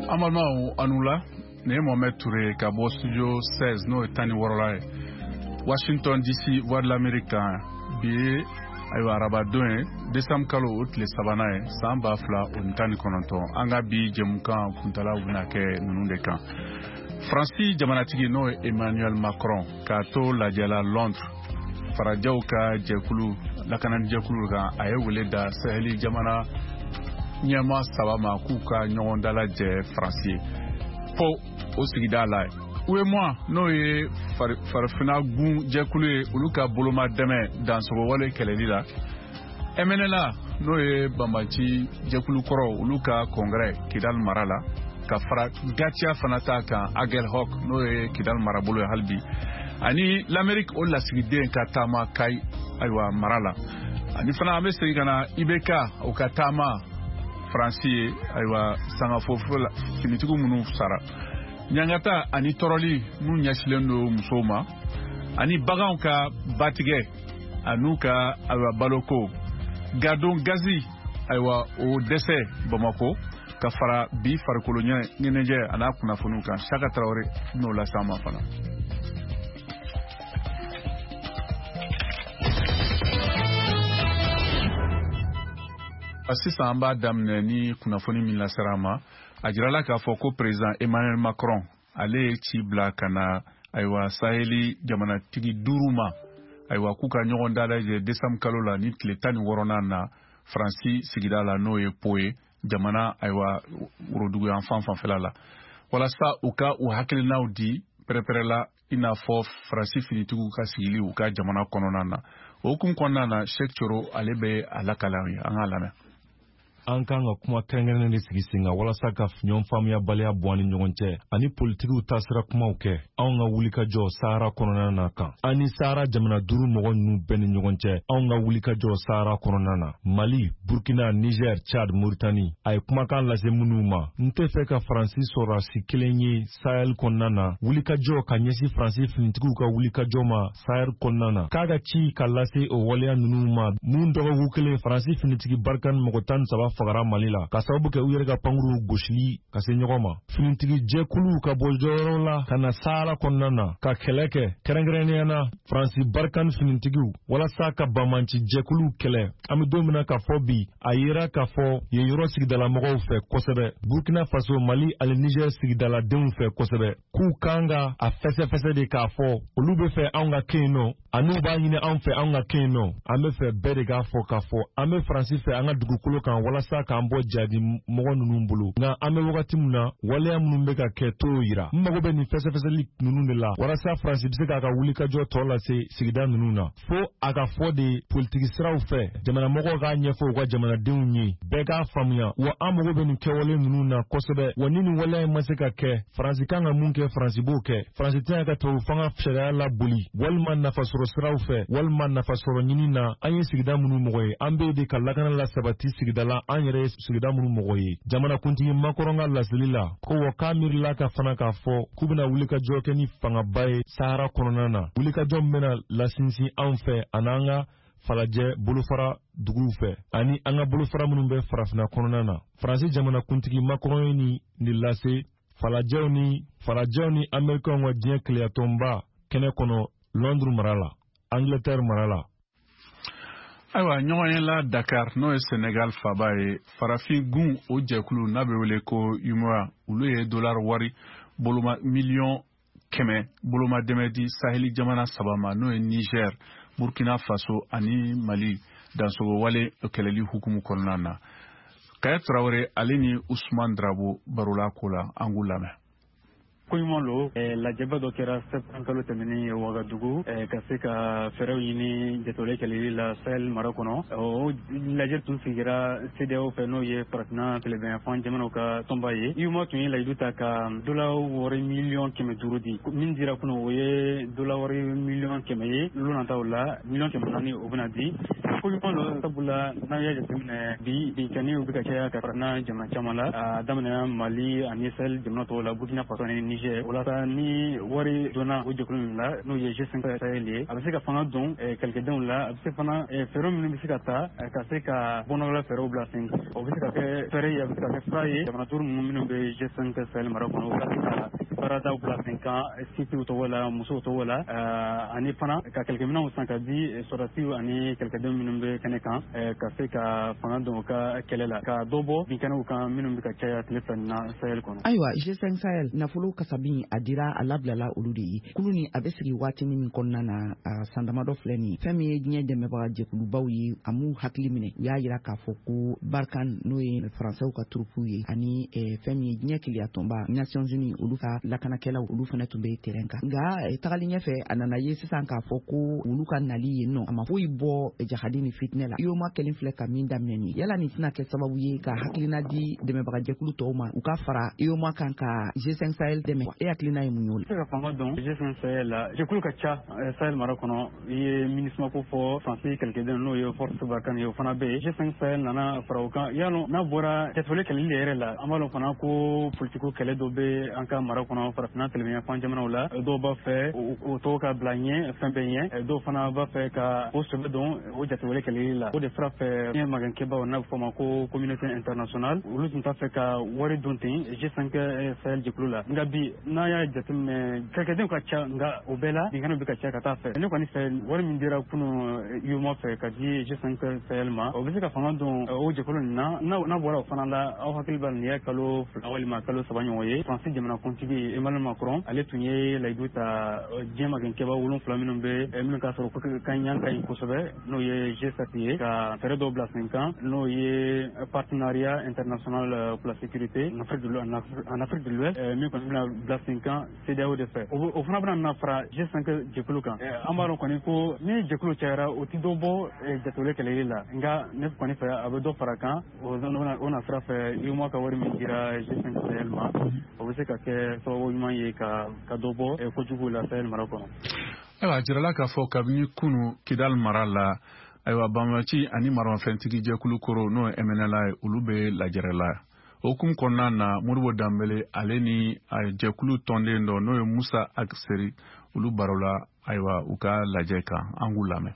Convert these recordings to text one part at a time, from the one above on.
Amalma Anula, ne Mohamed Touré, Cabo Studio 16, no Tani Worolai, Washington DC, Voix de l'Amérique, Billet, Ayo Arabadoin, Desam Kalo, les Sabanae, Samba Fla, Untani Kononton, Angabi, Jemukan, Kuntala, Winake, Nundekan. Francis Jamanatigi no Emmanuel Macron, Kato, La Diala, Londres, Farajauka, Jekulu, Lakanan Jekulu, Ayewele da Saheli Jamana. Nyama Sabama Kuka Nyondala Je Français Po Osigidala Oué moi no ye farfina gun jekulu uluka boloma deme dans so wale kelelila emenela no ye bambachi jekulu koro uluka congrès Kidal Marala ka fara gatia fanata kan Agel Hawk no ye Kidal Marabolo halbi ani l'Amérique o la sigide ka tama kai aywa Marala ani fana amese kana ibeka o katama Francis aywa sanga fofola finitugu munu sara nyangata ani toroli mun nyashilendo musoma ani bagan ka batige anuka aywa baloko gadon gazi aywa o dese Bamako ka fara bi farkolonya ngeneje ana kuna funuka Shaka Traoré no la sama fana Assisa amba damne ni kunafoni min la serama ajirala ka foko président Emmanuel Macron ale chibla kana aywa saheli jamana tigi duruma aywa kuka nyogon dala je desam kalola ni tletani worona na Francis sigidala no e poe jamana aywa urodugu enfant fanfelala wala sa uka u hakilina udi preparela ina fo Francis finitugu ka sigili uka jamana kononana okum konana Sheikh Choro alebe alakalawi angalame an kan ka kuma kɛrɛnkɛrɛnnen de sigi sen kan walasa ka ɲɔgɔn faamuyabaliya bɔ ani ɲɔgɔn cɛ ani politikiw taasira kumaw kɛ anw ka wulikajɔ Sahara kɔnɔna na kan ani Sahara jamana 5 mɔgɔ ninnu bɛɛ ni ɲɔgɔn cɛ anw ka wulikajɔ Sahara kɔnɔna na Mali, Burkina, Niger, Tchad, Mauritanie a ye kumakan lase minnu ma n tɛ fɛ ka Faransi sɔrɔdasi kelen ye Sahel kɔnɔna na wulikajɔ ka ɲɛsin Faransi finitigiw ka wulikajɔ ma Sahel kɔnɔna na k'a ka ci ka lase o waleya ninnu ma mun dɔgɔkun kelen Faransi finitigi Barkhane mɔgɔ 13 fagara Mali la ka sababu kɛ u yɛrɛ ka pankuru gosili ka se ɲɔgɔn ma finitigi jɛkulu ka bɔ jɔyɔrɔ la ka na Sahara kɔnɔna na ka kɛlɛ kɛ kɛrɛnkɛrɛnnenya na Faransi Barkhane finitigiw walasa ka bamanci jɛkulu kɛlɛ an bɛ don min na ka fɔ bi a yera ka fɔ yen yɔrɔ sigidalamɔgɔw fɛ kosɛbɛ Burkina Faso Mali ani Niger sigidaladenw fɛ kosɛbɛ k'u kan ka a fɛsɛfɛsɛ de k'a fɔ olu bɛ fɛ anw ka kɛ yen nɔ an'u b'a ɲini anw fɛ anw ka kɛ yen nɔ an bɛ fɛ bɛɛ de k'a fɔ k'a fɔ an bɛ Faransi fɛ an ka dugukolo kan walasa k'an bɔ jadi mɔgɔ ninnu bolo nka an bɛ wagati min na waleya minnu bɛ ka kɛ t'o yira n mago bɛ nin fɛsɛfɛsɛli ninnu de la walasa Faransi bɛ se k'a ka wulikajɔ tɔ lase sigida ninnu na fo a ka fɔ de politiki siraw fɛ jamanamɔgɔw k'a ɲɛfɔ u ka jamanadenw ye bɛɛ k'a faamuya wa an mago bɛ nin kɛwale ninnu na kosɛbɛ wa ni nin waleya in ma se ka kɛ Faransi kan ka mun kɛ Faransi b'o kɛ Faransi tɛna ka tubabu fanga sariya la boli walima nafasɔrɔ siraw fɛ walima nafasɔrɔ ɲini na an ye sigida minnu mɔgɔ ye an bɛ de ka lakana la sabati sigida la an yɛrɛ ye sigida minnu mɔgɔ ye jamanakuntigi Macron ka laseli la ko wa k'a miirila ka fana k'a fɔ k'u bɛna wulikajɔ kɛ ni fangaba ye Sahara kɔnɔna na wulikajɔ min bɛna lasinsin anw fɛ ani an ka falajɛ bolofara duguw fɛ ani an ka bolofara minnu bɛ farafina kɔnɔna na Faransi jamanakuntigi Macron ye nin lase falajɛw ni Amɛrikɛnw ka diɲɛ keleyatɔnba kɛnɛ kɔnɔ Londres mara la Angleterre mara la Aywa ɲɔgɔn la Dakar n'o ye Senegal faba ye farafin gun o jɛkulu n'a bɛ wele ko UMOA olu ye dollar wari boloma miliyɔn 100 boloma dɛmɛ di Saheli jamana 3 ma n'o ye Niger, Burkina Faso ani Mali dansogo wale kɛlɛli hukumu kɔnɔna na Kaya Traoré ale ni Ousmane Drabo barola ko la an k'u lamɛn Koɲuman lo lajɛba dɔ kɛra septembre kalo tɛmɛnen Wagadugu ka se ka fɛɛrɛw ɲini jatole kɛlɛli la Sahel mara kɔnɔ o lajɛ tun sigira CEDEAO fɛ n'o ye farafinna tilebɛnyanfan jamanaw ka tɔnba ye UMOA tun ye layidu ta ka dollar wari miliyɔn 500 di min dira kunun o ye dollar wari miliyɔn 100 ye lolu nataw la miliyɔn 400 o bɛna di koɲuman lo sabula n'an y'a jateminɛ bi kɛni u bɛ ka caya ka farafinna jamana caman la a daminɛna Mali ani Sahel jamana tɔw la Burkina Faso ani Niger wala ni wari donna o jɛkulu la n'o ye G5 Sahel ye a bɛ se ka fanga don kɛlɛkɛdenw la a bɛ se fana fɛɛrɛ minnu bɛ se ka ta ka se ka bɔnɔgɔla fɛɛrɛw bila sen o bɛ se ka kɛ fɛɛrɛ ye a bɛ se ka kɛ fura ye jamana duuru ninnu minnu bɛ G5 Sahel mara kɔnɔ o ka se ka baaradaw bila sen kan sitiw tɔgɔ la musow tɔgɔ la ani fana ka kɛlɛkɛminɛnw san ka di sɔrɔdasiw ani kɛlɛkɛdenw minnu bɛ kɛnɛ kan ka se ka fanga don o ka kɛlɛ la ka dɔ bɔ binkɛnɛw kan minnu bɛ ka caya tile fila na Sahel kɔnɔ. Ayiwa G5 Sahel nafolo kasabi a dira a labilala olu de ye kulu ni a bɛ sigi waati min kɔnɔna na san damadɔ filɛ nin fɛn min ye diɲɛ dɛmɛbaga jɛkulubaw ye a m'u hakili minɛ u y'a yira k'a fɔ ko Barkhane n'o ye Faransɛw ka turupu ye ani fɛn min ye diɲɛ keleya tɔnba Nations Unies olu ka lakanakɛlaw olu fana tun bɛ terrain kan nka tagali ɲɛfɛ a nana ye sisan k'a fɔ ko olu ka nali yen nɔ a ma foyi bɔ jahadi ni fitinɛ la UEMOA kelen filɛ ka min daminɛ nin yala nin tɛna kɛ sababu ye ka hakilina di dɛmɛbaga jɛkulu tɔw ma u ka fara UEMOA kan ka G5 Sahel dɛmɛ e hakilina ye mun ye o la? Se ka fanga dɔn G5 Sahel la jɛkulu ka ca Sahel mara kɔnɔ i ye MINUSMA ko fɔ Faransi kɛlɛkɛden n'o ye Force Barkhane ye o fana bɛ yen G5 Sahel nana fara o kan yalɔ n'a bɔra jatewale kɛlɛli yɛrɛ la an b'a dɔn fana ko politiko kɛlɛ dɔ bɛ an ka mara kɔnɔ farafinna tɛlɛmɛyafan jamanaw la dɔw b'a fɛ o tɔgɔ ka bila ɲɛ fɛn bɛɛ ɲɛ dɔw fana b'a fɛ ka o sɛbɛ dɔn o jatewale kɛlɛli la o de sira fɛ diɲɛ magankɛbaw n'a bɛ fɔ ma ko communauté internationale olu tun t'a fɛ ka wari don ten G5 Sahel jɛkulu la nka bi n'a y'a jateminɛ kɛlɛkɛdenw ka ca nka o bɛɛ la binkɛnɛw bɛ ka ca ka taa fɛ ne kɔni fɛ wari min dira kunun UEMOA fɛ ka di G5 Sahel ma o bɛ se ka fanga don o jɛkulu nin na n'a bɔra o fana la aw hakili b'a nin ye kalo fila walima kalo saba ɲɔgɔn ye Faransi jamanakuntigi Emmanuel Macron ale tun ye layidu ta diɲɛ magankɛba 7 minnu bɛ minnu k'a sɔrɔ ko ka ɲɛ ka ɲi kosɛbɛ n'o ye G7 ye ka fɛɛrɛ dɔw bila sen kan n'o ye partenariat international pour la sécurité en Afrique de l'Ouest min kɔni bɛna bila sen kan CEDEAO de fɛ o fana bɛna na fara G5 jɛkulu kan an b'a dɔn kɔni ko ni jɛkulu cayara o tɛ dɔ bɔ jatewale kɛlɛli la nka ne kɔni fɛ a bɛ dɔ fara kan o na sira fɛ UEMOA ka wari min dira G5 Sahel ma o bɛ se ka kɛ sababu ɲuman ye ka dɔ bɔ kojugu la Sahel mara kɔnɔ. Ayiwa a jirala k'a fɔ kabini kunu Kidal mara la ayiwa banbaci ani maramafɛntigi jɛkulu koro n'o ye MNLA ye olu bɛ lajɛrɛ la hukumu kɔnɔna na Modibo Dambele ale ni jɛkulu tɔnden dɔ n'o ye Musa Akseri olu barola ayiwa u ka lajɛ kan an k'u lamɛn.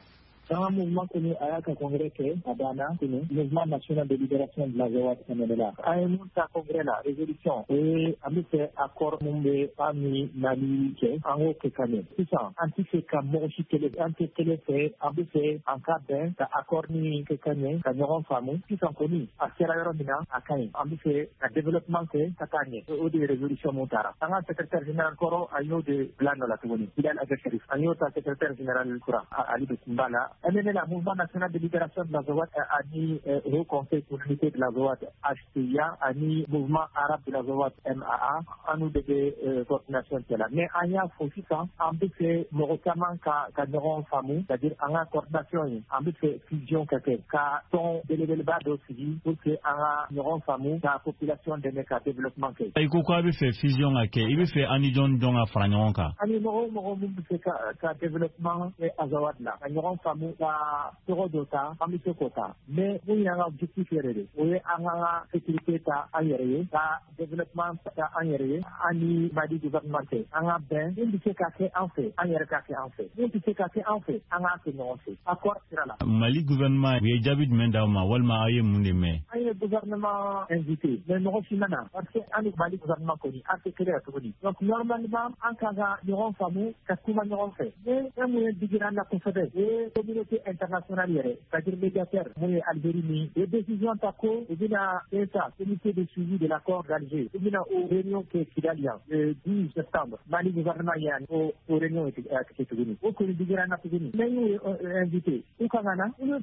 Un mouvement connu à un congrès à Dana, mouvement national de libération de la Zawad MNLA. À un congrès là, résolution et à fait accord Mumbe Ami Nali en haut que Kane. C'est ça. Anti-Feka Morochi Télé, anti-Télé fait, à fait en cas d'un accord ni que Kane, Kanyoron Famou, qui sont connus à Sierra Leone à Kane. À fait un développement que Kane, au de résolution Montara. Un secrétaire général Koro, à yo de Blano la Touni. Il a un chérif. Un autre secrétaire général Koura, à Ali de Simbala. MNLA, Mouvement National de Libération de la Zawad, a mis au Conseil pour l'unité de la Zawad HCIA, a mis Mouvement Arabe de la Zawad MAA, a nous des coordinations de là. Mais il y a aussi ça, en plus c'est Morokaman Kaneron Famou, c'est-à-dire en coordination, en plus c'est fusion quelque, car son délégué bas aussi, pour que en Kaneron Famou, la population de Meka développement quelque. Et pourquoi il fait fusion avec, il fait Anidjon Dong à Franionka? Ani Moro c'est ka développement et Azawad là. Kaneron Famou, Toro Dota, Amisio Kota. Mais il y a un objectiféré. Il y a un sécurité aérienne, un développement aérien, un madi gouvernemental. Un ben, il dit que c'est en fait, un yerka en fait. Il dit que c'est en fait, un acte non fait. Accord sera là. Mali gouvernement, il y a David Mendauma, Walma Aye Moundeme. Un gouvernement invité, mais non Simana, parce que un Mali gouvernement connu, un secrétaire connu. Donc normalement, un cas n'auront pas mou, qu'est-ce n'auront fait. Mais un moyen de dire la confédération, et communauté internationale, c'est-à-dire médiateur, Moué Algérie, les décisions TACO, et bien l'État, comité de suivi de l'accord d'Alger, et bien aux réunions qui est Kidalia, le 12 septembre, Mali gouvernement Yann, aux réunions qui est venu. Au cours du Gérana qui est venu. Mais nous invité. Ou Kangana, nous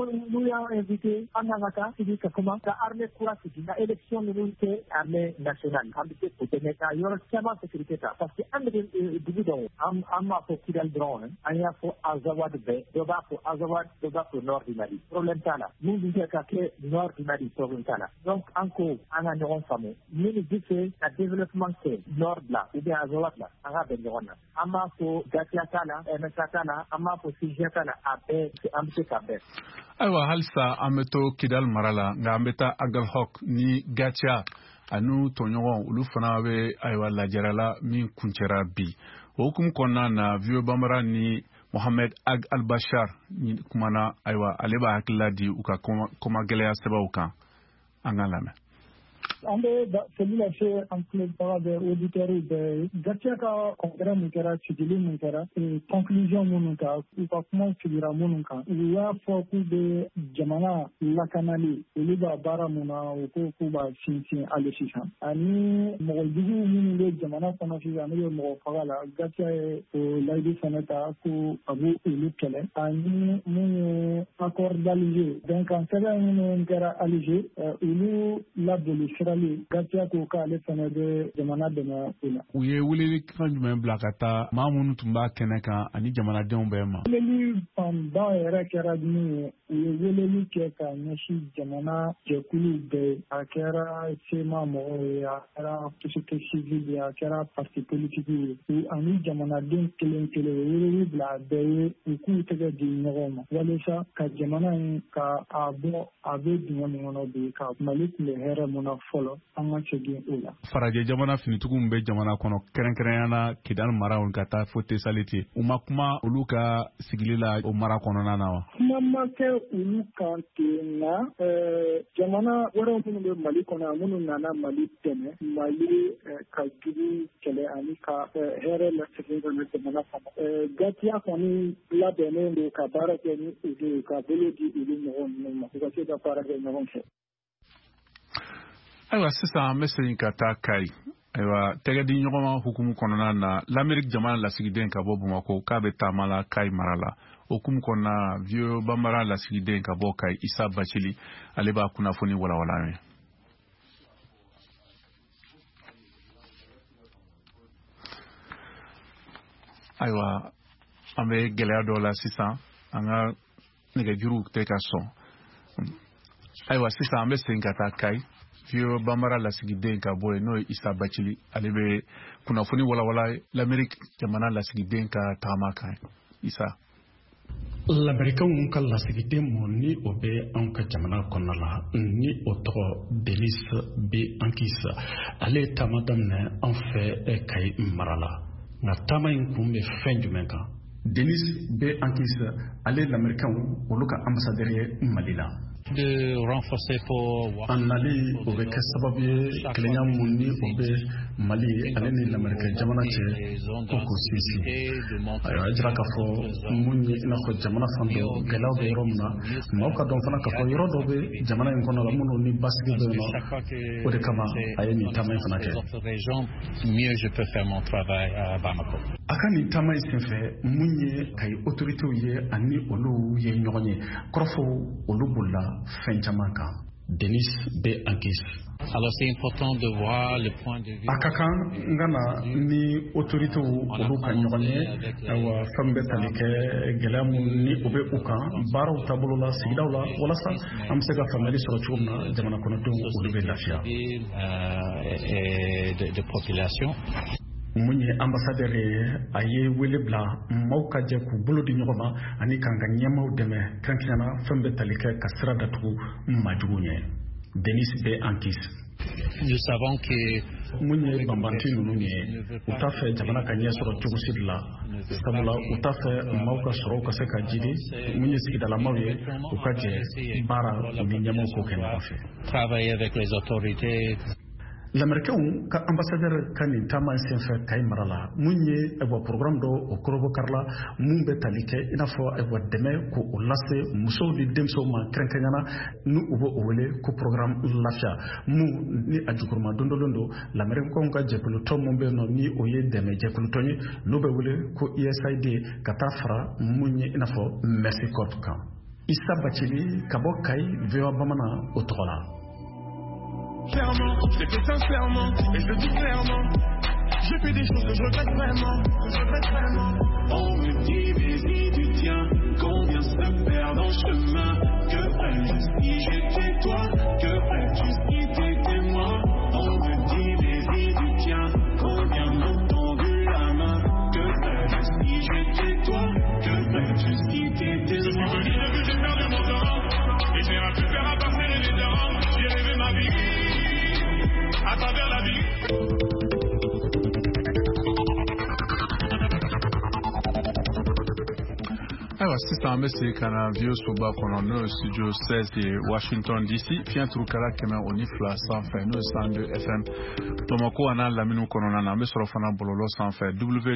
avons invité Anangata, qui dit que comment la armée courageuse, la élection de l'unité armée nationale, invité pour tenir à Yorkshire sécurité. Parce que un des bidons, Amma pour Kidal drone, Anya pour Azawad Bay, Doba pour Azawad, Doba pour Nord du Mali. Problème là. Nous disons que Nord du Mali, problème là. Donc, encore, en un fameux. Nous disons que le développement c'est Nord là, ou bien Azawad là, en un benjona. Amma pour Gatiakala, Mekatala, Amma pour Sijakala, Abe, Amtekabe. Ayiwa halisa an bɛ to Kidal mara la nka an bɛ taa Agalhok ni Gatia anu tonyogon ulu fana be aywa lajarala min kunchera bi hukum konna na vieux bambara ni Mohamed Ag al-Bashar ni kumana aywa aleba hakilla di uka koma gelea sebauka angalame ande celui-là c'est en plus par des auditeurs de Gatchaka congrès mukera sigili mukera conclusion munuka ou pas comment sigila munuka il y a beaucoup de jamana lakanali liba bara muna ko ba sinsin alesisa ani modugu munu jamana kono fi amelo mo fagala Gatcha laidi sanata ko abu ulukele ani mun accord d'Alger donc en fait mun mukera Alger ulu l'abolition Gatcha ko kale fana de jamana dɛmɛ o la. U ye weleli kan jumɛn bila ka taa maa minnu tun b'a kɛnɛ kan ani jamanadenw bɛɛ ma. Weleli fanba yɛrɛ kɛra min ye u ye weleli kɛ ka ɲɛsin jamana jɛkulu bɛɛ a kɛra sema mɔgɔw ye a kɛra société civile ye a kɛra parti politique ye ani jamanaden kelen kelen u ye weleli bila a bɛɛ ye u k'u tɛgɛ di ɲɔgɔn ma walasa ka jamana in ka a bɔ a bɛ dingɛ min kɔnɔ bi ka Mali tun bɛ hɛrɛ mun na fɔlɔ an ka segin o la. Farajɛ jamana finitigiw min bɛ jamana kɔnɔ kɛrɛnkɛrɛnyana Kidal maraw ka taa fo Tesalite u ma kuma olu ka sigili la o mara kɔnɔna na wa. Kuma ma kɛ olu kan ten nka jamana wɛrɛw minnu bɛ Mali kɔnɔ minnu nana Mali dɛmɛ Mali ka jugu kɛlɛ ani ka hɛrɛ lasegin ka na jamana kɔnɔ. Gatcha kɔni labɛnnen don ka baara kɛ ni olu ye ka bolo di olu mɔgɔw ninnu ma u ka se ka baara kɛ ɲɔgɔn fɛ. Ayiwa sisan an bɛ segin ka taa Kayi ayiwa tɛgɛdi ɲɔgɔnma hukumu kɔnɔna na l'Amérique jamana lasigiden ka bɔ Bamakɔ k'a bɛ taama la Kayi mara la hukumu kɔnɔna vieux bambara lasigiden ka bɔ Kayi Isa Bacili ale b'a kunnafoni walawala an ye. Ayiwa an bɛ gɛlɛya dɔw la sisan an ka nɛgɛjuru tɛ ka sɔn ayiwa sisan an bɛ segin ka taa Kayi vieux bambara lasigiden ka bɔ yen n'o ye Isa Bacili ale bɛ kunnafoni walawala l'Amérique jamana lasigiden ka taama kan Isa. L'Américain ka lasigiden mun ni o bɛ anw ka jamana kɔnɔna la ni o tɔgɔ Denis B. Ankis ale taama daminɛ anw fɛ Kayi mara la nka taama in kun bɛ fɛn jumɛn kan. Denis B. Ankis ale l'Américain olu ka ambassadeur ye Mali la. De renforcer pour an nali o bɛ kɛ sababu ye kelenya mun ni o bɛ Mali ale ni l'Amérique jamana cɛ ko k'o sinsin a jira k'a fɔ mun ye i n'a fɔ jamana fan dɔ gɛlɛyaw bɛ yɔrɔ min na maaw ka dɔn fana k'a fɔ yɔrɔ dɔ bɛ jamana in kɔnɔ la minnu ni basigi bɛ yen nɔ o de kama a ye nin taama in fana kɛ. Mieux je peux faire mon travail à Bamako. A ka nin taama in senfɛ mun ye Kayi autorités ye ani olu ye ɲɔgɔn ye kɔrɔfɔ olu bolila fɛn caman kan. Denis B. Ankis. Alors c'est important de voir le point de vue. A ka kan n ka na ni autorités olu ka ɲɔgɔn ye ayiwa fɛn bɛ tali kɛ gɛlɛya mun ni o bɛ u kan baaraw taabolo la sigidaw la walasa an bɛ se ka faamuyali sɔrɔ cogo min na jamana kɔnɔdenw olu bɛ lafiya. De population. mun ye ambassadeur ye a ye wele bila maaw ka jɛ k'u bolo di ɲɔgɔn ma ani k'an ka ɲɛmaaw dɛmɛ kɛrɛnkɛrɛnnena fɛn bɛ tali kɛ ka sira datugu majugu ɲɛ. Denis B. Ankis. Nous savons que mun ye banbanti ninnu ye u t'a fɛ jamana ka ɲɛ sɔrɔ cogo si de la sabula u t'a fɛ maaw ka sɔrɔw ka se ka jidi mun ye sigidalamaw ye u ka jɛ baara u ni ɲɛmaaw k'o kɛ ɲɔgɔn fɛ. Travailler avec les autorités. L'Américain ka ambassadeur ka nin taama in senfɛ Kayi mara la mun ye programme dɔ o kɔrɔbɔkarila mun bɛ tali kɛ i n'a fɔ dɛmɛ k'o lase musow ni denmisɛnw ma kɛrɛnkɛrɛnnena ni u b'o wele ko programme lafiya mun ni a jukɔrɔma dondɔlen don l'Américain ka jɛkulutɔ mun bɛ yen nɔ ni o ye dɛmɛ jɛkulutɔ ye n'o bɛ wele ko USAID ka taa fara mun ye i n'a fɔ Mercy Corps kan. Isa Bacili ka bɔ Kayi VOA Bamanan o tɔgɔ la. Clairement, je l'ai fait sincèrement, et je le dis clairement. J'ai fait des choses que je regrette vraiment, On me dit, vas-y, du tien, qu'on vient se perdre en chemin. Que ferais-tu si j'étais toi? Que ferais-tu si t'étais moi? On me dit, vas-y, du tien, qu'on vient me tendre la main. Que ferais-tu si j'étais toi? Que ferais-tu si t'étais moi? Je suis venu depuis que j'ai perdu mon temps, et j'ai rien pu faire à part serrer les dents. J'ai rêvé ma vie. la vie. Alors, c'est un message qu'on a vu sur le studio 16 de Washington DC. Fiant Trukala Kema Onifla sans faire nous 102 FM. Tomoko ana laminu konona na mesoro fana bololo sans faire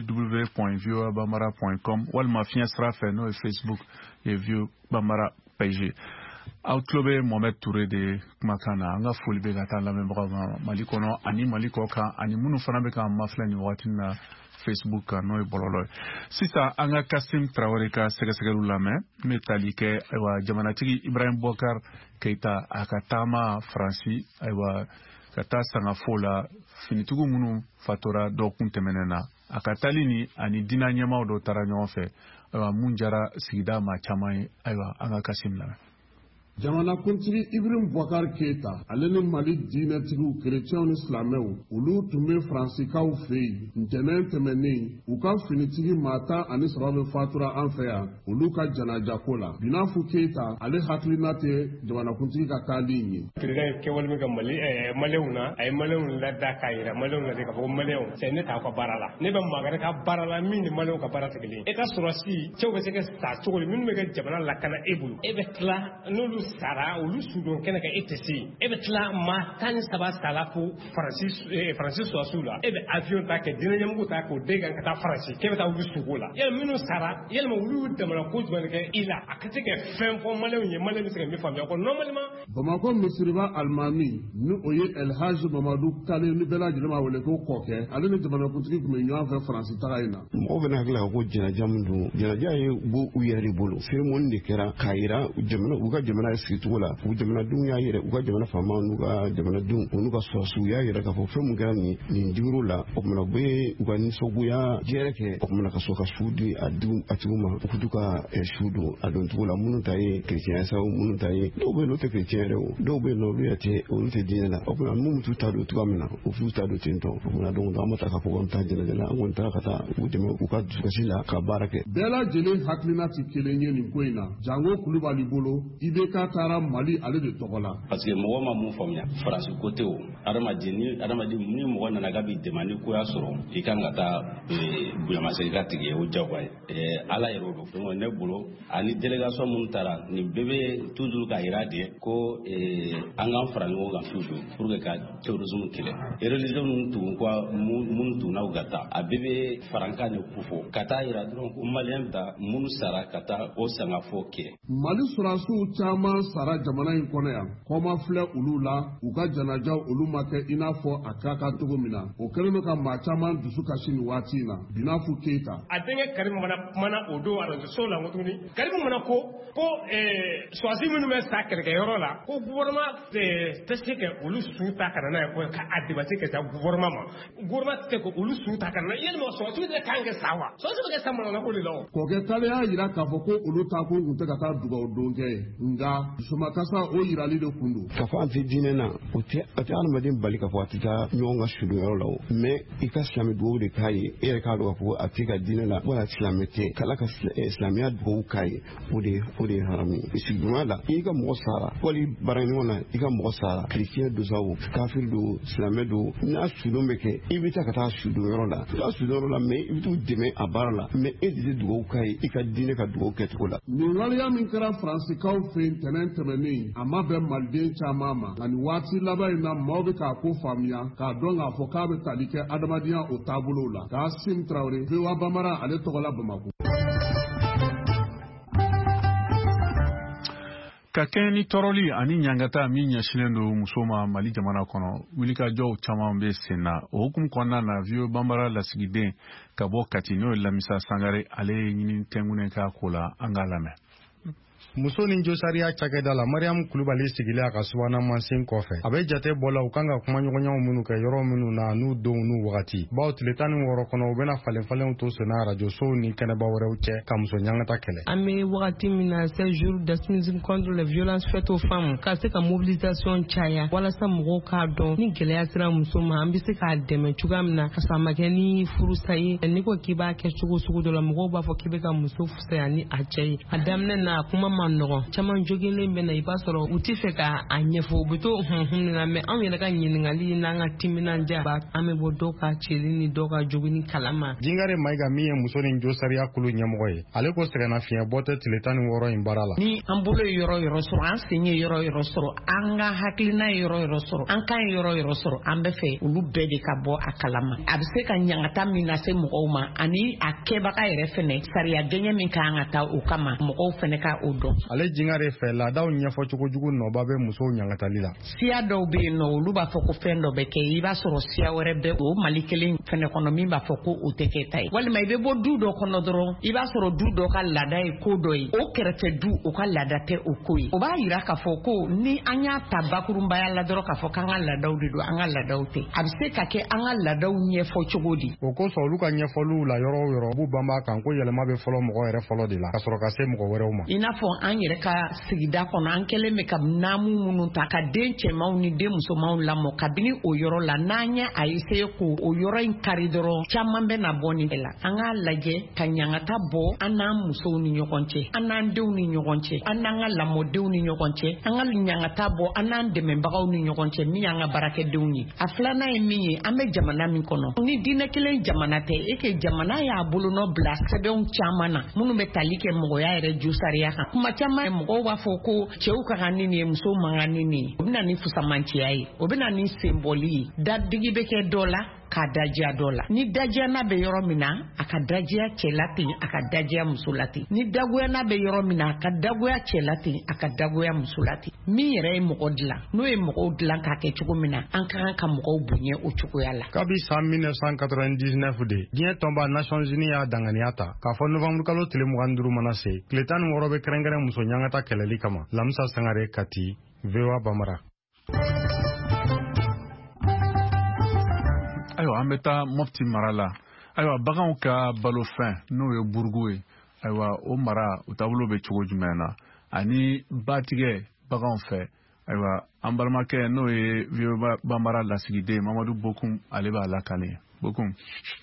www.viewbamara.com ou ma fiant sera fait nous Facebook et View Bamara page. Outlobe Mohamed Touré de Makana anga fulbe gata la membre malikono ani malikoka ani munu fana be ka mafla ni watina Facebook no bololo sisa anga Kasim Traoré ka segasagaru lame metalike wa jamanatigi Ibrahim Bokar Keita akatama Franci aywa kata sanga fola finitugu munu fatora do kuntemenena akatalini ani dina nyama do taranyo fe aywa munjara sigida ma chamai aywa anga Kasim lame jamana kuntigi Ibrahim Boubacar Keita ale ni Mali diinɛtigiw chrétiens ni silamɛw olu tun bɛ Faransikaw fɛ yen ntɛnɛn tɛmɛnen u ka finitigi maa 13 bɛ fatura an fɛ yan olu ka janajako la Binafu Keita ale hakilina tɛ jamana kuntigi ka taali in ye. président kɛwale min ka maliyɛnw na a ye maliyɛnw lada k'a yira maliyɛnw na de k'a fɔ ko maliyɛnw c'est ne t'aw ka baara la ne bɛ Magare ka baara la min ni maliyɛnw ka baara tɛ kelen ye. E ka sɔrɔsi cɛw bɛ se ka sa cogo di minnu bɛ kɛ jamana lakana e bolo e bɛ tila n'olu sara olu sudon kɛnɛ ka e tɛ se e bɛ tila maa 13 sala ko Faransi sɔrɔsiw la e bɛ avion ta kɛ diinɛ ɲɛmɔgɔw ta k'o den kan ka taa Faransi k'e bɛ taa olu sugo la yalima minnu sara yalima olu damana ko jumɛn kɛ i la a ka se ka fɛn fɔ maliyɛnw ye maliyɛnw bɛ se ka min faamuya ko normalement. Bamako misiriba alimami ni o ye Elhaji Mamadu Kane ni bɛɛ lajɛlen b'a wele ko kɔkɛ ale ni jamanakuntigi tun bɛ ɲɔgɔn fɛ Faransi taga in na. Mɔgɔw bɛna hakili la ko jɛnaja min don jɛnaja ye bɔ u yɛrɛ de bolo cérémonie de kɛra k'a yira u ka jamana sigicogo la u jamanadenw y'a yɛrɛ u ka jamana faamaw n'u ka jamanadenw u n'u ka sɔrɔsiw y'a yɛrɛ k'a fɔ fɛn mun kɛra nin digiro la o kumana u bɛ u ka nisɔngoya jɛrɛ kɛ o kumana ka sɔrɔ ka su di a tigiw ma u k'u ka su don a don cogo la minnu ta ye chrétien saw minnu ta ye dɔw bɛ yen n'o tɛ chrétien yɛrɛ o dɔw bɛ yen olu tɛ diinɛ la o kumana minnu t'u ta don cogoya min na u f'u ta don ten tɔ o kumana donc an ma taa k'a fɔ k'an taa jɛnɛjɛ la an kɔni taara ka taa u dɛmɛ u ka dusukasi la ka baara kɛ. bɛɛ lajɛlen hakilina tɛ kelen ye nin ko in na Jango Kulibali bolo IBK taara Mali ale de tɔgɔ la. parce que mɔgɔ ma mun faamuya Faransi côté o adamaden ni mɔgɔ nana k'a bɛ demande ko y'a sɔrɔ i kan ka taa bonyamasegin tigi ye o jagoya ye ala yɛrɛ o don donc ne bolo ani délégation minnu taara nin bɛɛ bɛ toujours ka yira de ko an k'an fara ɲɔgɔn kan toujours pour que ka terrorisme kɛlɛ religion minnu tugu ko minnu tuguna u ka taa a bɛɛ bɛ farankan de ko fɔ ka taa yira dɔrɔn ko maliyɛn bɛ taa minnu sara ka taa o sangafo kɛ. Mali sɔrɔsiw caman sara jamana in kɔnɔ yan kɔma filɛ olu la u ka janajaw olu ma kɛ i n'a fɔ a ka kan cogo min na o kɛlen bɛ ka maa caman dusu kasi nin waati in na Binafu Keita. a denkɛ Karimu mana kumana o don arajoso la ko tuguni Karimu mana ko sɔrɔsi minnu bɛ sa kɛlɛkɛyɔrɔ la ko gouvernement tɛ se ka olu su ta ka na n'a ye ko k'a débâcher ka taa gouvernement ma gouvernement tɛ se ka olu su ta ka na yalima sɔrɔsiw de kan kɛ sa wa sɔrɔsiw bɛ kɛ sa manana ko de la o. Kɔkɛ Kale y'a yira k'a fɔ ko olu ta ko tun tɛ ka taa dugawu don kɛ nka dusumakasa o yirali de kun don. K'a fɔ an tɛ diinɛ na o tɛ adamaden bali k'a fɔ a tɛ taa ɲɔgɔn ka sudonyɔrɔ la o mais i ka silamɛ dugawu de k'a ye e yɛrɛ k'a dɔn k'a fɔ a tɛ ka diinɛ la wala silamɛ tɛ k'ala ka silamɛya dugawu k'a ye o de ye haramu ye sigiɲɔgɔnya la i ka mɔgɔ sara wali baaraɲɔgɔn na i ka mɔgɔ sara chrétien don sa o kafiri don silamɛ don n'a sudon bɛ kɛ i bɛ taa ka taa sudonyɔrɔ la i b'a sudonyɔrɔ la mais i bɛ t'u dɛmɛ a baara la mais e de tɛ dugawu k'a ye i ka diinɛ ka dugawu kɛcogo la. nin waleya min kɛra Faransikaw fɛ yen ntɛnɛn tɛmɛnen a ma bɛn maliden caman ma nka nin waati laban in na maaw bɛ k'a ko faamuya k'a dɔn k'a fɔ k'a bɛ tali kɛ adamadenya o taabolow la Kasim Traoré VOA Bambara ale tɔgɔ la Bamako. Ka kɛɲɛ ni tɔɔrɔli ani ɲangata min ɲɛsinnen don muso ma Mali jamana kɔnɔ wulikajɔw caman bɛ sen na o hukumu kɔnɔna na VOA Bambara lasigiden ka bɔ Kati n'o ye Lamisa Sangare ale ye ɲini tɛnkunnen k'a ko la an k'a lamɛn. muso ni josariya cakɛda la Mariam Kulibali sigilen a ka subahana mansin kɔfɛ a bɛ jate bɔ la u kan ka kumaɲɔgɔnyaw minnu kɛ yɔrɔ minnu na n'u denw n'u wagati bawo tile 16 kɔnɔ u bɛna falenfalenw to senna arajosow ni kɛnɛba wɛrɛw cɛ ka muso ɲangata kɛlɛ. An bɛ wagati min na ce jour d'assassinisme contre les violences faites aux femmes ka se ka mobilisation caya walasa mɔgɔw k'a dɔn ni gɛlɛya sera muso ma an bɛ se k'a dɛmɛ cogoya min na ka sɔrɔ a ma kɛ ni furusa ye n'i ko k'i b'a kɛ cogo sugu dɔ la mɔgɔw b'a fɔ k'i bɛ ka muso fisaya ni a cɛ ye a daminɛ na kuma man nɔgɔn caman jogilen bɛ na i b'a sɔrɔ u tɛ fɛ ka a ɲɛfɔ u bɛ to na mɛ anw yɛrɛ ka ɲininkali n'an ka timinanja an bɛ bɔ dɔw ka cɛli ni dɔw ka jogini kalama. Jingare Maiga min ye muso ni jo sariya kulu ɲɛmɔgɔ ye ale ko sɛgɛnna fiɲɛ bɔ tɛ tile 16 in baara la. Ni an bolo ye yɔrɔ sɔrɔ an sen ye yɔrɔ sɔrɔ an ka hakilina ye yɔrɔ sɔrɔ an kan ye yɔrɔ sɔrɔ an bɛ fɛ olu bɛɛ de ka bɔ a kalama. A bɛ se ka ɲangata min lase mɔgɔw ma ani a kɛbaga yɛrɛ fɛnɛ sariya gɛɲɛ min kan ka taa o kama mɔgɔw fɛnɛ ka o dɔn. Ale Jingare fɛ laadaw ɲɛfɔ cogo jugu nɔba bɛ musow ɲangatali la. Siya dɔw bɛ yen nɔ olu b'a fɔ ko fɛn dɔ bɛ kɛ i b'a sɔrɔ siya wɛrɛ bɛ o Mali kelen fɛnɛ kɔnɔ min b'a fɔ ko o tɛ kɛ ta ye. Walima i bɛ bɔ du dɔ kɔnɔ dɔrɔn i b'a sɔrɔ du dɔ ka laada ye ko dɔ ye o kɛrɛfɛ du o ka laada tɛ o ko ye. O b'a yira k'a fɔ ko ni an y'a ta bakurunbaya la dɔrɔn k'a fɔ k'an ka laadaw de don an ka laadaw tɛ. A bɛ se ka kɛ an ka laadaw ɲɛfɔ cogo di. O kosɔn olu ka ɲɛfɔliw la yɔrɔ o yɔrɔ b'u banba kan ko yɛlɛma bɛ fɔlɔ mɔgɔ yɛrɛ fɔlɔ de la ka sɔrɔ ka se mɔgɔ wɛrɛw ma. I n'a fɔ an yɛrɛ ka sigida kɔnɔ an kɛlen bɛ ka naamu minnu ta ka den cɛmanw ni den musomanw lamɔ kabini o yɔrɔ la n'an ye a essayer ko o yɔrɔ in kari dɔrɔn caman bɛ na bɔ nin de la. An k'a lajɛ ka ɲangata bɔ an n'an musow ni ɲɔgɔn cɛ an n'an denw ni ɲɔgɔn cɛ an n'an ka lamɔdenw ni ɲɔgɔn cɛ an ka ɲangata bɔ an n'an dɛmɛbagaw ni ɲɔgɔn cɛ min y'an ka baarakɛdenw ye. A filanan ye min ye an bɛ jamana min kɔnɔ ni diinɛ kelen jamana tɛ e ke jamana y'a bolonɔ bila sɛbɛnw caman na minnu bɛ tali kɛ mɔgɔya yɛrɛ ju sariya kan. Kuma caman mɔgɔw b'a fɔ ko cɛw ka kan ni nin ye musow man kan ni nin ye o bɛ na ni fusamanciya ye o bɛ na ni senbɔli ye dadigi bɛ kɛ dɔ la k'a dajiya dɔ la ni dajiya n'a bɛ yɔrɔ min na a ka dajiya cɛ la ten a ka dajiya muso la ten ni dagoya n'a bɛ yɔrɔ min na a ka dagoya cɛ la ten a ka dagoya muso la ten min yɛrɛ ye mɔgɔ dilan n'o ye mɔgɔw dilan k'a kɛ cogo min na an ka kan ka mɔgɔw bonya o cogoya la. Kabi san 1999 de diɲɛ tɔnba Nations Unies y'a danganiya ta k'a fɔ novembre kalo tile 25 mana se tile 16 bɛ kɛrɛnkɛrɛn muso ɲangata kɛlɛli kama. Lamusa Sangare Kati, VOA Bamara. Ayiwa an bɛ taa Mopti mara la. Ayiwa baganw ka balofɛn n'o ye burugu ye. Ayiwa o mara u taabolo bɛ cogo jumɛn na ani batigɛ baganw fɛ. Ayiwa an balimakɛ n'o ye VOA Bamara lasigiden Mamadu Bokum ale b'a lakale. Bokum.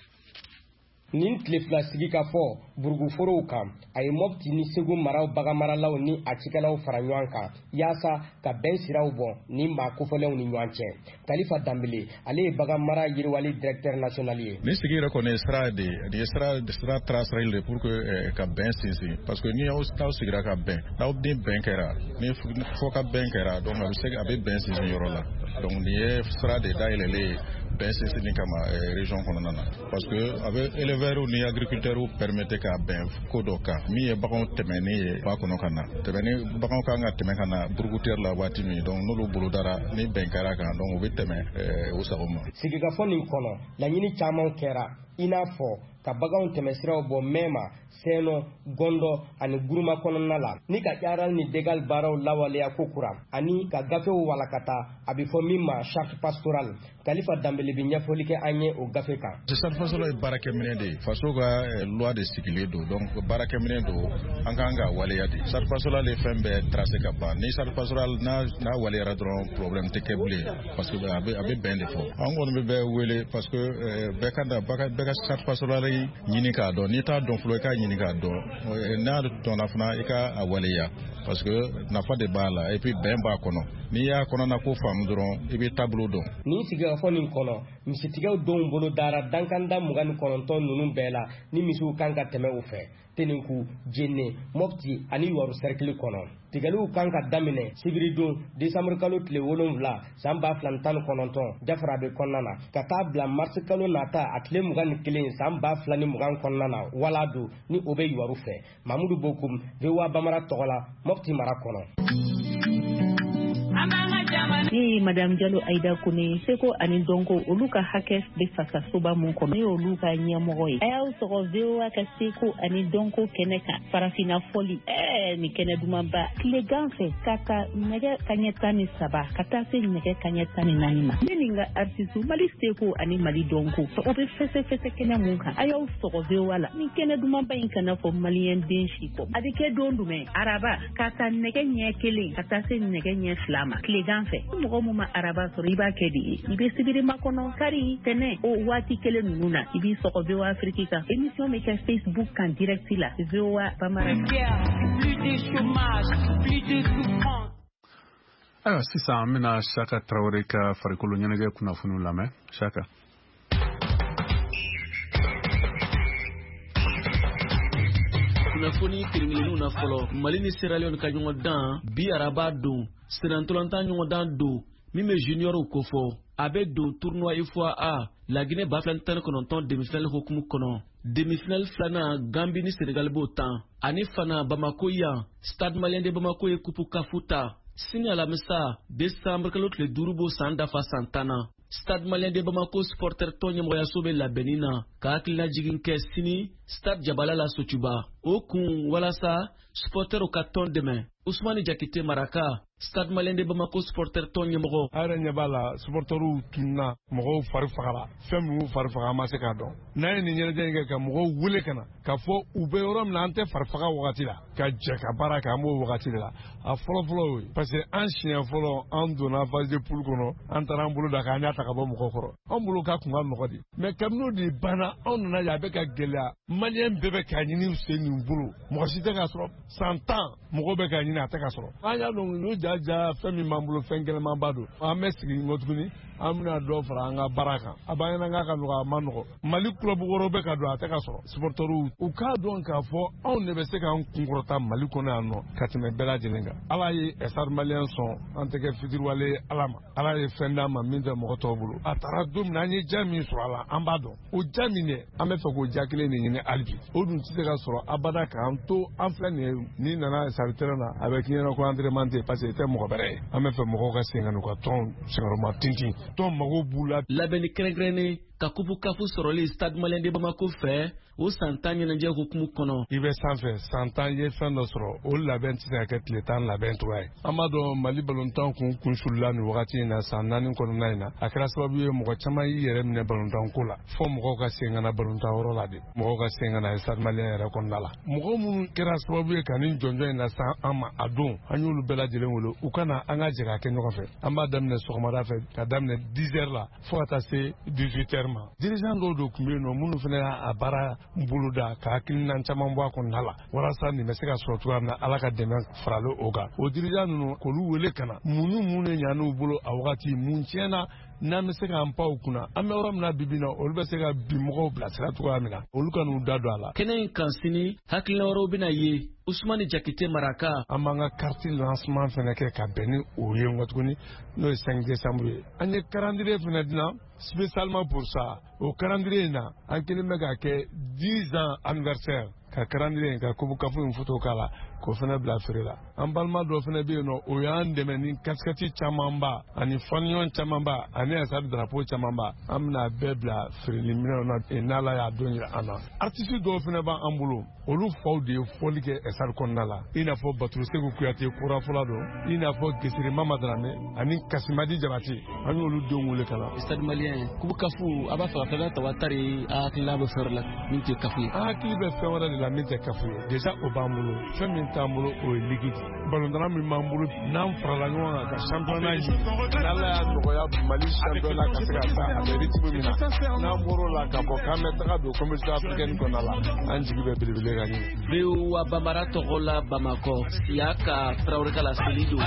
Nin tile fila sigi ka fɔ buruguforow kan a ye Mopti ni Segu maraw baganmaralaw ni a cikɛlaw fara ɲɔgɔn kan yaasa ka bɛn siraw bɔ ni maa kofɔlenw ni ɲɔgɔn cɛ. Kalifa Dambele ale ye baganmara yiriwali directeur national ye. Ni sigi yɛrɛ kɔni ye sira taasirali de pour que ka bɛn sinsin parce que ni aw sigira ka bɛn n'aw ni bɛn kɛra ni fɔ ka bɛn kɛra donc a bɛ bɛn sinsin yɔrɔ la donc nin ye sira de dayɛlɛlen bɛn sinsin kama région kɔnɔna na parce que a bɛ éleveurs ni agriculteurs permettre ka bɛn ko dɔ kan min ye baganw tɛmɛni ye ba kɔnɔ ka na tɛmɛni baganw kan ka tɛmɛ ka na burugutɛri la waati min donc n'olu bolodara ni bɛn kɛra kan donc u bɛ tɛmɛ o sago ma. Sigikafɔ nin kɔnɔ laɲini caman kɛra i n'a fɔ ka baganw tɛmɛsiraw bɔ Mɛma, Seno, Gondo ani Guruma kɔnɔna la ni ka Yaral ni Degal baaraw lawaleya ko kura ani ka gafew walakata a bɛ fɔ min ma charte pastorale. Kalifa Dambele bɛ ɲɛfɔli kɛ an ye o gafe kan. Charte pastorale ye baarakɛminɛ de ye faso ka loi de sigilen don donc baarakɛminɛ don an kan ka waleya de. Charte pastorale ye fɛn bɛɛ tracé ka ban ni charte pastorale n'a waleyara dɔrɔn problème tɛ kɛ bilen parce que a bɛ bɛn de fɔ. An kɔni bɛ bɛɛ wele parce que bɛɛ ka charte pastorale ɲini k'a dɔn n'i t'a dɔn fɔlɔ i k'a ɲini k'a dɔn n'a dɔnna fana i ka a waleya parce que nafa de b'a la et puis bɛn b'a kɔnɔ n'i y'a kɔnɔna ko faamu dɔrɔn i bɛ taabolo dɔn. Nin sigikafɔ nin kɔnɔ misitigiw denw bolo dara dankanda 29 ninnu bɛɛ la ni misiw kan ka tɛmɛ u fɛ Teninku, Jenne, Mopti ani Yuwaru cercle kɔnɔ. Tigɛliw kan ka daminɛ Sibiridon décembre kalo tile 7 san 2019 Jafara bɛ kɔnɔna na ka taa bila mars kalo nata a tile 21 san 2020 kɔnɔna na Walado ni o bɛ Yuwaru fɛ. Mamudu Bokum, VOA Bamara tɔgɔ la, Mopti mara kɔnɔ. Ni Madame Diallo Aïda Kone Seko ani Donko olu ka hakɛ bɛ fasa soba mun kɔnɔ ni olu ka ɲɛmɔgɔ ye a y'aw sɔgɔ VOA ka Seko ani Donko kɛnɛ kan farafina fɔli ni kɛnɛ dumanba tilegan fɛ ka ta nɛgɛ kaɲɛ 13 ka taa se nɛgɛ kaɲɛ 14 ma ne ni n ka artiste Mali Seko ani Mali Donko o bɛ fɛsɛfɛsɛ kɛnɛ mun kan a y'aw sɔgɔ VOA la ni kɛnɛ dumanba in kana fɔ maliyɛn den si kɔ a bɛ kɛ don jumɛn araba ka ta nɛgɛ ɲɛ 1 ka taa se nɛgɛ ɲɛ 2 ma tilegan fɛ mɔgɔ mun ma araba sɔrɔ i b'a kɛ de ye i bɛ sibiri makɔnɔ kari tɛnɛ o waati kelen ninnu na i b'i sɔgɔ VOA Afrique kan émission bɛ kɛ Facebook kan direct la VOA Bamara des chômages, plus de souffrance. Alors, sisan an bɛna Saka Traoré ka farikolo ɲɛnajɛ kunnafoniw lamɛn. Saka. kunnafoni kelen-kelenninw na fɔlɔ Mali ni Sierra Leone ka ɲɔgɔn dan bi araba don senatɔlɔntan ɲɔgɔn dan don min bɛ juniorw ko fɔ a bɛ don tournoi IFOA La Guinée ba 2019 demi-finale hukumu kɔnɔ demi-finale filanan Gambie ni Senegal b'o tan ani fana Bamako yan Stade Malien de Bamako ye kupu kafu ta sini alamisa décembre kalo tile 5 b'o san dafa san 10 na Stade Malien de Bamako supporter tɔn ɲɛmɔgɔyaso bɛ labɛnni na ka hakilina jigin kɛ sini Stade Jabala la Sotuba o kun walasa supporterw ka tɔn dɛmɛ Ousmane Diakité Maraka Stade Malien de Bamako supporter tɔn ɲɛmɔgɔ a yɛrɛ ɲɛ b'a la supporterw tunna mɔgɔw fari fagara fɛn min y'u fari faga ma se k'a dɔn n'a ye nin ɲɛnajɛ in kɛ ka mɔgɔw wele ka na k'a fɔ u bɛ yɔrɔ min na an tɛ fari faga wagati la ka jɛ ka baara kɛ an b'o wagati de la a fɔlɔfɔlɔ y'o ye parce que an siɲɛ fɔlɔ an donna phase de poule kɔnɔ an taara an bolo da k'an y'a ta ka bɔ mɔgɔw kɔrɔ an bolo k'a kun ka nɔgɔ de mais kabini de banna anw nana ye a bɛ ka gɛlɛya maliyɛn bɛɛ bɛ k'a ɲini sen nin bolo mɔgɔ si tɛ k'a sɔrɔ san 10 mɔgɔw bɛ k'a ɲini a tɛ k'a sɔrɔ an y'a dɔn n'o jaja fɛn min b'an bolo fɛn gɛlɛmanba don an bɛ sigi n kɔ tuguni an bɛna dɔ fara an ka baara kan a b'an ɲɛna k'a ka nɔgɔ a ma nɔgɔ Mali club wɔɔrɔ bɛ ka don a tɛ ka sɔrɔ supporterw u k'a dɔn k'a fɔ anw de bɛ se k'an kunkɔrɔta Mali kɔnɔ yan nɔ ka tɛmɛ bɛɛ lajɛlen kan Ala ye Stade Malien sɔn an tɛ kɛ fitiriwale Ala ma Ala ye fɛn d'an ma min tɛ mɔgɔ tɔw bolo a taara don min an ye ja min sɔrɔ a la an b'a dɔn o ja min dɛ an bɛ fɛ k'o ja kelen de ɲini hali bi o dun tɛ se ka sɔrɔ abada k'an to an filɛ nin ye n'i nana sari terrain na a bɛ k'i ɲɛna ko entraînement tɛ parce que i tɛ mɔgɔ bɛrɛ ye an bɛ fɛ mɔgɔw ka segin ka n'u ka tɔn sɛngɛrɛma tintin tɔn mago b'u la labɛnni kɛrɛnkɛrɛnnen ka kupu kafu sɔrɔli Stade Malien de Bamako fɛ o san 10 ɲɛnajɛ hukumu kɔnɔ i bɛ sanfɛ san 10 ye fɛn dɔ sɔrɔ o labɛn tɛ se ka kɛ tile 10 labɛn cogoya ye an b'a dɔn Mali balontan kun sulula nin wagati in na san 4 kɔnɔna in na a kɛra sababu ye mɔgɔ caman y'i yɛrɛ minɛ balontan ko la fɔ mɔgɔw ka segin ka na balontan yɔrɔ la de mɔgɔw ka segin ka na Stade Malien yɛrɛ kɔnɔna la mɔgɔ minnu kɛra sababu ye ka nin jɔnjɔn in na san an ma a don an y'olu bɛɛ lajɛlen wele u ka na an ka jɛ ka kɛ ɲɔgɔn fɛ an b'a daminɛ sɔgɔmada fɛ ka daminɛ 10 heures la fo ka taa se 18 heures ma dirigeant dɔw de tun bɛ yen nɔ minnu fana y'a baara bolo da ka hakilina caman bɔ a kɔnɔna la walasa nin bɛ se ka sɔrɔ cogoya min na Ala ka dɛmɛ faralen o kan o dirigeant ninnu k'olu wele ka na mun de ɲan'u bolo a wagati mun tiɲɛna n'an bɛ se k'an pan u kunna an bɛ yɔrɔ min na bibi na olu bɛ se ka bi mɔgɔw bilasira cogoya min na olu ka n'u da don a la kɛnɛ in kan sini hakilina wɛrɛw bɛna ye Ousmane Diakité Maraka an b'an ka carte lancement fana kɛ ka bɛn ni o ye nka tuguni n'o ye 5 décembre ye an ye calendrier fana dilan spécialement pour ça o calendrier in na an kelen bɛ k'a kɛ 10 ans anniversaire ka calendrier in ka kubu kafu in photo k'a la k'o fana bila feere la an balima dɔ fana bɛ yen nɔ o y'an dɛmɛ ni casquette camanba ani fanion camanba ani Stade drapeau camanba an bɛna bɛɛ bila feereli minɛnw na n'Ala y'a don jira an na artiste dɔw fana b'an bolo olu faw de ye fɔli kɛ Stade kɔnɔna la i n'a fɔ Baturu Seku Kuyate kura fɔla don i n'a fɔ Gesere Mama Dramé ani Kasimadi Jabate an y'olu denw wele ka na Stade Malien kubu kafu a b'a fɛ ka fɛn tawatari a hakilila bɛ fɛn la min tɛ kafu ye an hakili bɛ fɛn wɛrɛ de la min tɛ kafu ye déjà o b'an bolo fɛn min t'an bolo o ye ligue ballon min b'an bolo n'an farala ɲɔgɔn kan ka championnat ɲini n'Ala y'a nɔgɔya Mali championnat ka se ka taa a bɛ rythme min na n'an bɔr'o la ka fɔ k'an bɛ taga don compétition africaine kɔnɔna la an jigi bɛ belebele ka ɲini Bewa Bambara tɔgɔ la Bamako Siaka Traoré ka laseli don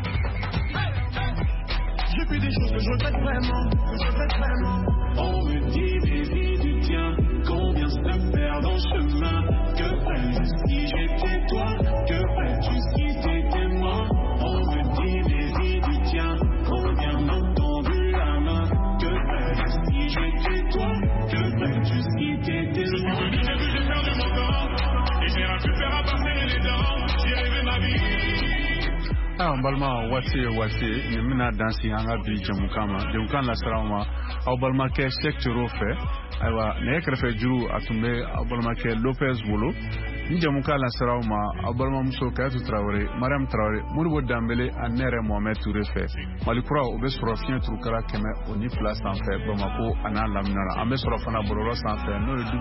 Je fais des choses que je regrette vraiment, On me dit, baby, tu tiens, combien se perd dans le chemin. Que ferais-tu si j'étais toi? Que ferais-tu si t'étais moi? On me dit, baby, tu tiens, combien m'ont tendu la main. Que ferais-tu si j'étais toi? Que ferais-tu si t'étais moi? Je suis venu, j'ai perdu mon temps, et j'ai récupéré à passer les dents. J'ai rêvé ma vie. balma wati ni mina dansi an ka bi jamukan ma jamukan lasiraw ma aw balimakɛ Cheikh Thioro fɛ ayiwa ne kɛrɛfɛ juru a tun bɛ aw balimakɛ Lopez bolo ni jamukan lasiraw ma aw balimamuso Kayatou Traoré Mariam Traoré Modibo Dambélé ani ne yɛrɛ Mohamed Touré fɛ Malikura o bɛ sɔrɔ fiɲɛ turukala 102 sanfɛ Bamako a n'a lamina na an bɛ sɔrɔ fana bɔlɔlɔ sanfɛ n'o ye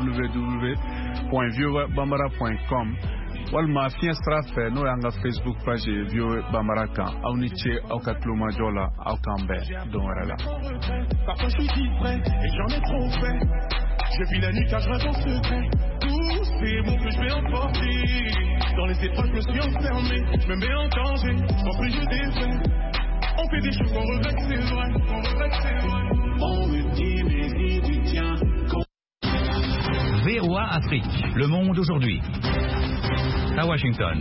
www.voabambara.com walima fiɲɛ sira fɛ n'o y'an ka Facebook page VOA Bambara kan aw ni ce aw ka tulomajɔ la aw k'an bɛn don wɛrɛ la. Parfois je suis distrait et j'en ai trop fait. Je vis la nuit car je rêve en secret. Tous ces mots que je vais emporter. Dans les étoiles, je me suis enfermé. Je me mets en danger, en plus je défais. On fait des choses qu'on regrette, c'est vrai. On me dit, mais dis du tien. VOA Afrique, Le Monde aujourd'hui. À Washington.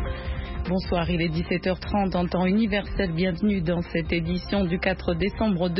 Bonsoir, il est 17h30 en temps universel. Bienvenue dans cette édition du 4 décembre